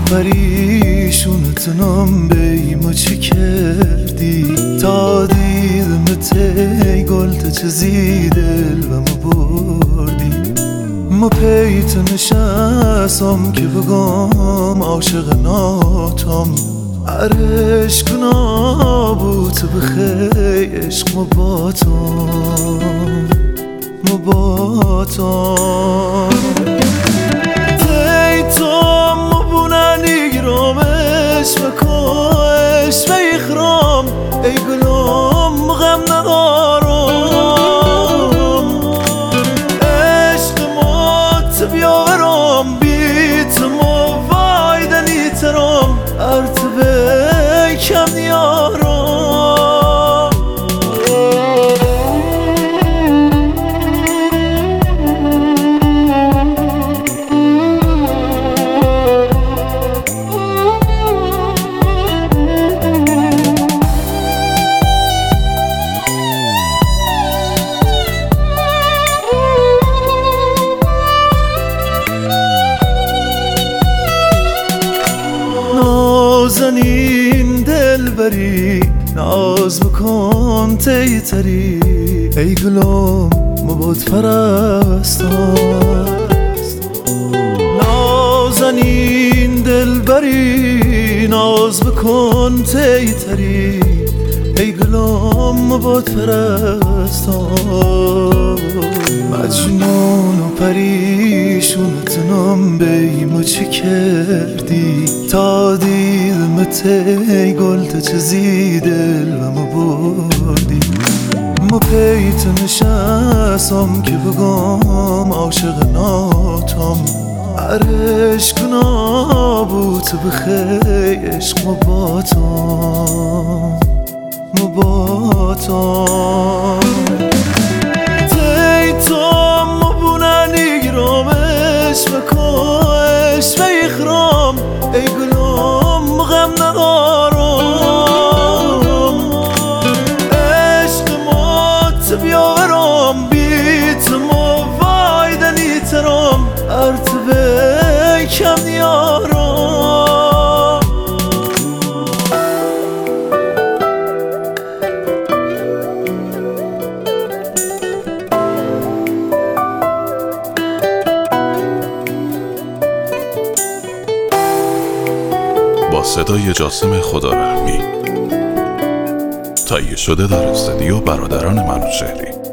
پریشونتونم بیمو چی کردی تا دیدمت ای گل چیزی دل و مو بردی مو پیت نشستم که بگم عاشق ناتم عرشق نابود بخی عشق مباتم تیتم مبوننی گرامش مکاش و اخرام ای گلم غم ندارم عشق مات بیاورم بیتم و وایدنی ترم ارتبه کم نیارم نازنین دلبری ناز بکن تیتری ای گلم مباد پرستم نازنین دلبری ناز بکن تیتری ای گلم مباد پرستم مجنون و پریشونتونم بیمو چی کردی تا دیدمت ای گل چیزی دل و مو بردی مو پیت نشستم که بگم عاشق ناتم عرشق نابود بخی عشق مباتم تیتم مبوننی گرامش مکاش و اخرام ای گلم غم ندارم عشق مات بیاورم بیتم و وایدنی ترم ارتبه کم نیارم با صدای جاسم خدارحمی تهیه شده در استودیو برادران منوچهری.